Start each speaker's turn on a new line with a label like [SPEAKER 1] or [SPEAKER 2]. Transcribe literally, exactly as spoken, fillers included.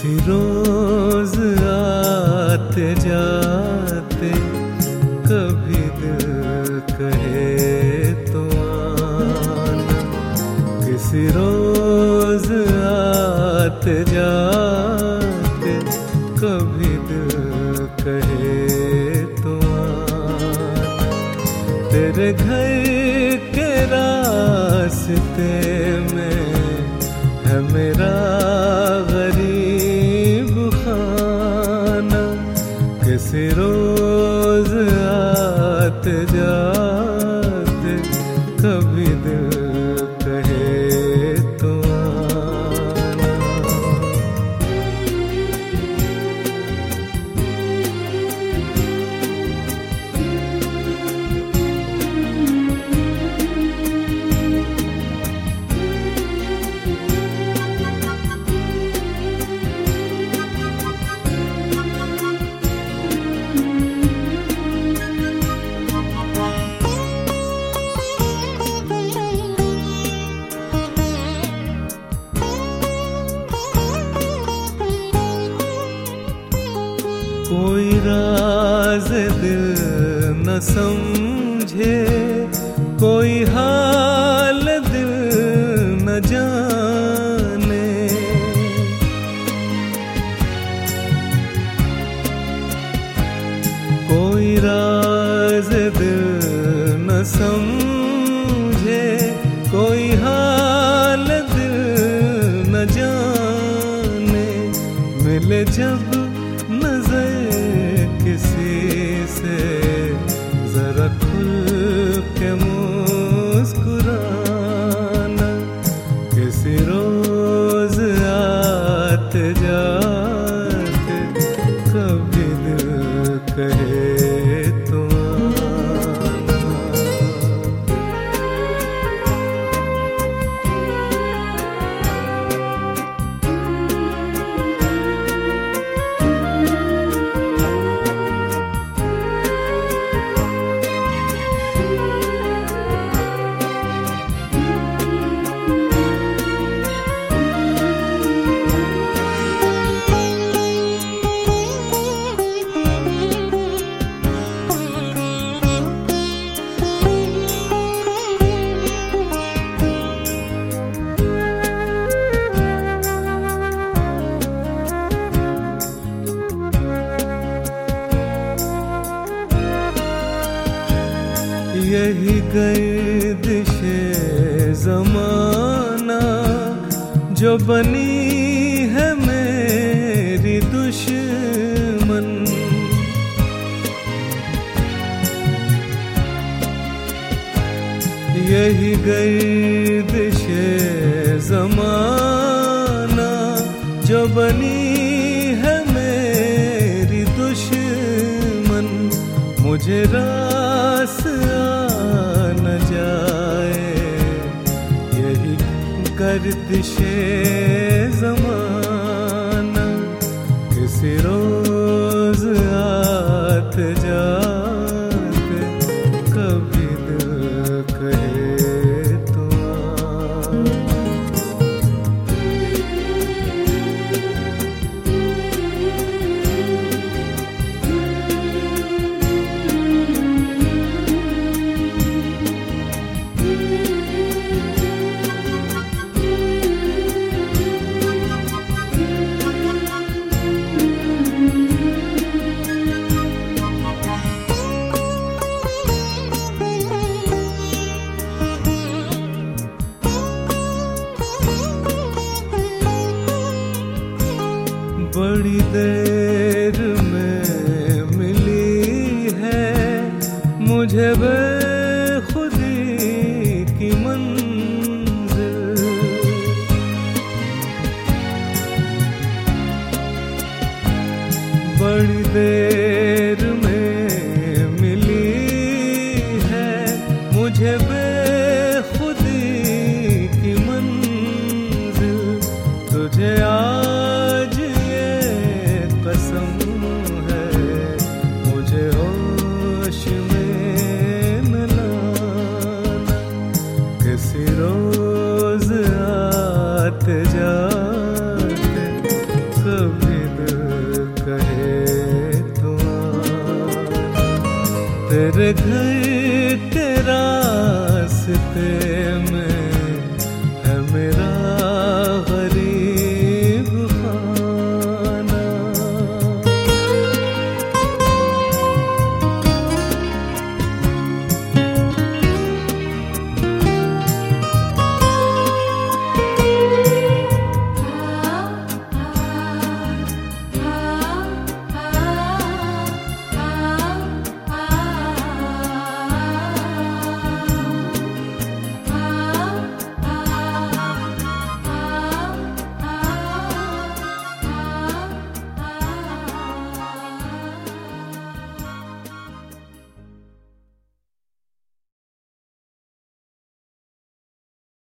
[SPEAKER 1] किसी रोज आते जाते कभी दिल कहे तो आना। किसी रोज आते जाते कभी दिल कहे तो आना। तेरे घर के रास्ते में है मेरा गरीब खाना। किसी रोज आते जाते कभी दिल कहे तो आना। कोई राज दिल न समझे, कोई हाल दिल न जाने। कोई राज दिल न समझे, कोई हाल दिल न जाने। मिले जब नजर किसी से जरा खुल के मुस्कुराना। किसी रोज आते जाते कभी दिल कहे तो आना। यही गर्दिशे ज़माना जो बनी है मेरी दुश्मन। यही गर्दिशे ज़माना जो बनी है मेरी दुश्मन। मुझे रास न जाए यही गर्दिशे ज़माना। किसी रोज आते जाते कभी दिल कहे तो आना। बड़ी देर में मिली है मुझे